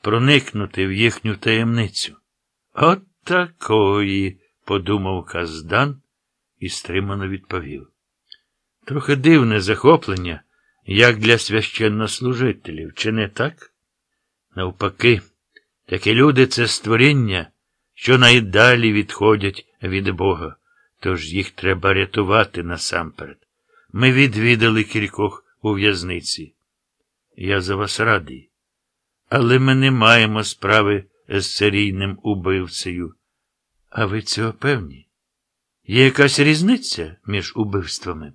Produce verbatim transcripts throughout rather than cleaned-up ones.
проникнути в їхню таємницю. От такої, подумав Каздан і стримано відповів. Трохи дивне захоплення, як для священнослужителів, чи не так? Навпаки, такі люди – це створіння, що найдалі відходять від Бога, тож їх треба рятувати насамперед. Ми відвідали кількох у в'язниці. Я за вас радий. Але ми не маємо справи з серійним убивцею. А ви цього певні? Є якась різниця між убивствами?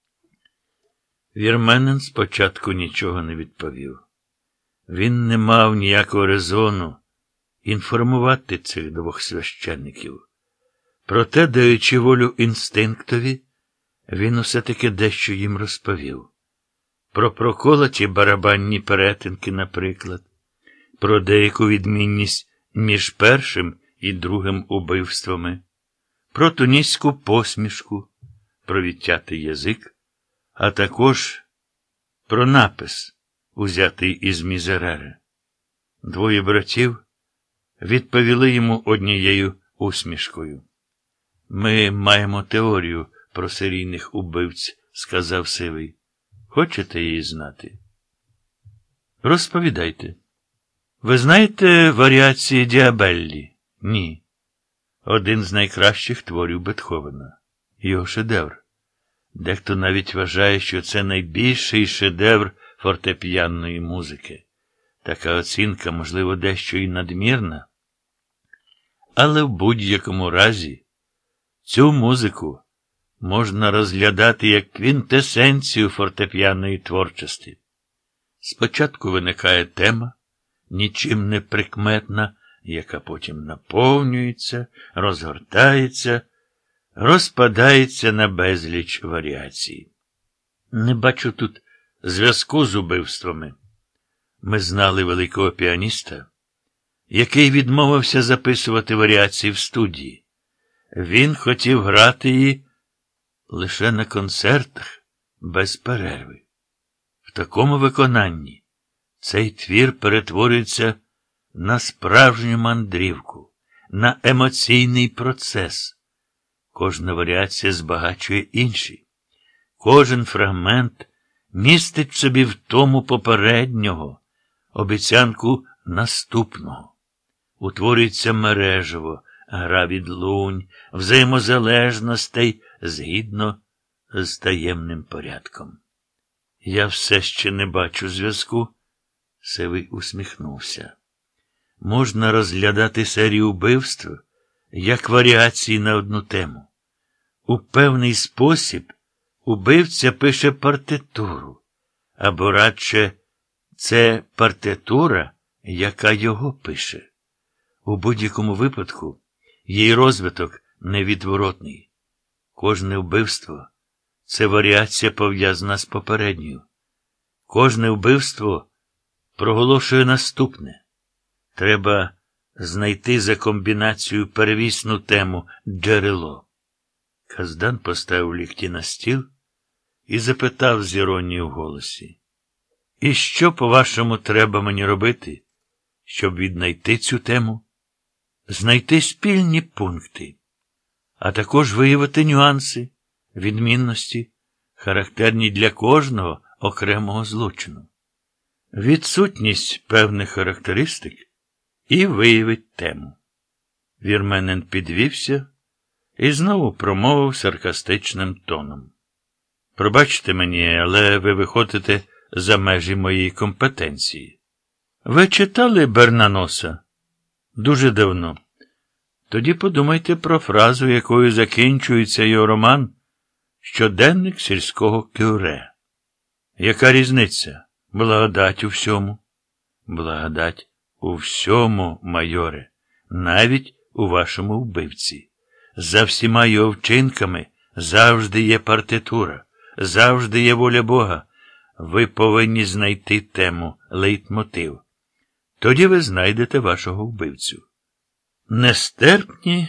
Вірменин спочатку нічого не відповів. Він не мав ніякого резону інформувати цих двох священників. Проте, даючи волю інстинктові, він усе-таки дещо їм розповів. Про проколоті барабанні перетинки, наприклад, про деяку відмінність між першим і другим убивствами, про туніську посмішку, про відтятий язик, а також про напис, узятий із Мізерери. Двоє братів відповіли йому однією усмішкою. «Ми маємо теорію про серійних убивць», – сказав Сивий. «Хочете її знати?» «Розповідайте». «Ви знаєте варіації Діабеллі?» «Ні». Один з найкращих творів Бетховена. Його шедевр. Дехто навіть вважає, що це найбільший шедевр фортепіанної музики. Така оцінка, можливо, дещо і надмірна. Але в будь-якому разі цю музику можна розглядати як квінтесенцію фортепіанної творчості. Спочатку виникає тема, нічим не прикметна, яка потім наповнюється, розгортається, розпадається на безліч варіацій. Не бачу тут зв'язку з убивствами. Ми знали великого піаніста, який відмовився записувати варіації в студії. Він хотів грати її лише на концертах, без перерви. В такому виконанні цей твір перетворюється на справжню мандрівку, на емоційний процес. Кожна варіація збагачує інші. Кожен фрагмент містить в собі в тому попереднього обіцянку наступного. Утворюється мережево, гра відлунь, взаємозалежностей згідно з таємним порядком. Я все ще не бачу зв'язку. Сивий усміхнувся. Можна розглядати серію убивств як варіації на одну тему. У певний спосіб убивця пише партитуру, або радше це партитура, яка його пише. У будь-якому випадку її розвиток невідворотний. Кожне вбивство – це варіація, пов'язана з попередньою. Кожне вбивство проголошує наступне. Треба знайти за комбінацією первісну тему «джерело». Каздан поставив лікті на стіл і запитав з іронією в голосі. «І що, по-вашому, треба мені робити, щоб віднайти цю тему?» «Знайти спільні пункти, а також виявити нюанси, відмінності, характерні для кожного окремого злочину. Відсутність певних характеристик і виявить тему». Вірменин підвівся і знову промовив саркастичним тоном. «Пробачте мені, але ви виходите за межі моєї компетенції. Ви читали Бернаноса?» «Дуже давно». Тоді подумайте про фразу, якою закінчується його роман «Щоденник сільського кюре». Яка різниця? Благодать у всьому. Благодать у всьому, майоре, навіть у вашому вбивці. За всіма його вчинками завжди є партитура, завжди є воля Бога. Ви повинні знайти тему, лейтмотив. Тоді ви знайдете вашого вбивцю. Нестерпні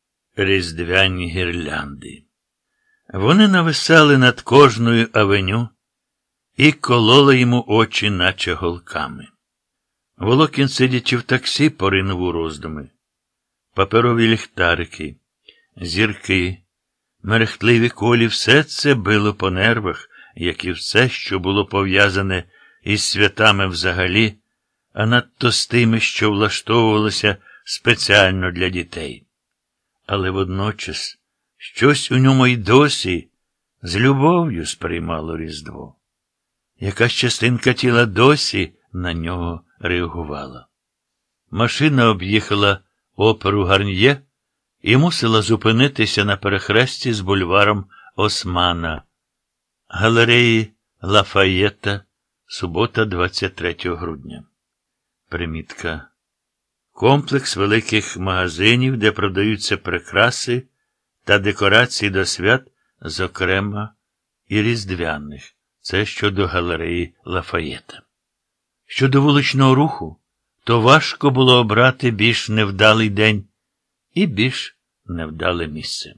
різдвяні гірлянди. Вони нависали над кожною авеню і кололи йому очі, наче голками. Волокін, сидячи в таксі, поринув у роздуми. Паперові ліхтарики, зірки, мерехтливі колі — все це било по нервах, як і все, що було пов'язане із святами взагалі, а надто з тими, що влаштовувалося спеціально для дітей. Але водночас щось у ньому й досі з любов'ю сприймало Різдво. Якась частинка тіла досі на нього реагувала. Машина об'їхала оперу Гарньє і мусила зупинитися на перехресті з бульваром Османа, галереї Лафаєта, субота, двадцять третього грудня. Примітка. Комплекс великих магазинів, де продаються прикраси та декорації до свят, зокрема і різдвяних. Це щодо галереї Лафаєта. Щодо вуличного руху, то важко було обрати більш невдалий день і більш невдале місце.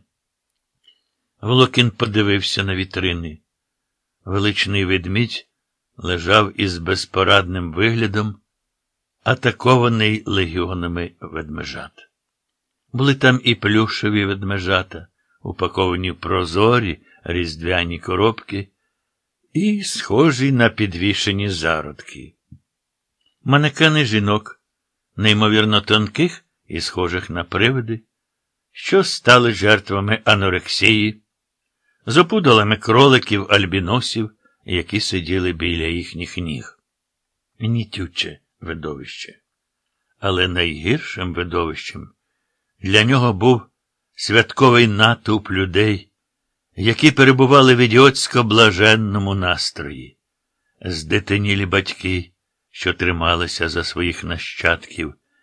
Волокін подивився на вітрини. Величний ведмідь лежав із безпорадним виглядом, атакований легіонами ведмежат. Були там і плюшеві ведмежата, упаковані в прозорі різдвяні коробки, і схожі на підвішені зародки. Манекени жінок, неймовірно тонких і схожих на привиди, що стали жертвами анорексії, з опудалами кроликів-альбіносів, які сиділи біля їхніх ніг. Нітюче видовище. Але найгіршим видовищем для нього був святковий натовп людей, які перебували в ідіотсько-блаженному настрої. Здетенілі батьки, що трималися за своїх нащадків,